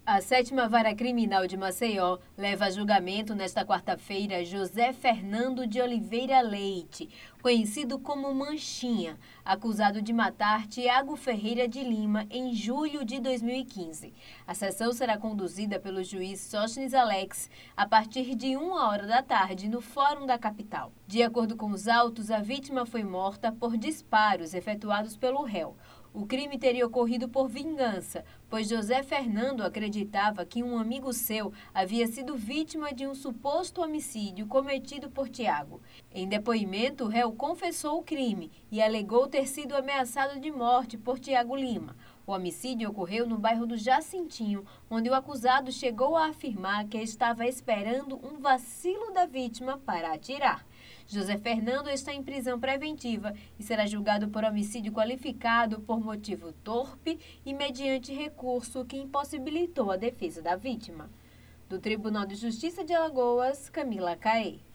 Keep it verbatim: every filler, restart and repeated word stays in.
A sétima Vara Criminal de Maceió leva a julgamento nesta quarta-feira José Fernando de Oliveira Leite, conhecido como Manchinha, acusado de matar Tiago Ferreira de Lima em julho de dois mil e quinze. A sessão será conduzida pelo juiz Sóstenes Alex a partir de uma hora da tarde no Fórum da capital. De acordo com os autos, a vítima foi morta por disparos efetuados pelo réu. O crime teria ocorrido por vingança, pois José Fernando acreditava que um amigo seu havia sido vítima de um suposto homicídio cometido por Tiago. Em depoimento, o réu confessou o crime e alegou ter sido ameaçado de morte por Tiago Lima. O homicídio ocorreu no bairro do Jacintinho, onde o acusado chegou a afirmar que estava esperando um vacilo da vítima para atirar. José Fernando está em prisão preventiva e será julgado por homicídio qualificado por motivo torpe e mediante recurso que impossibilitou a defesa da vítima. Do Tribunal de Justiça de Alagoas, Camila Caê.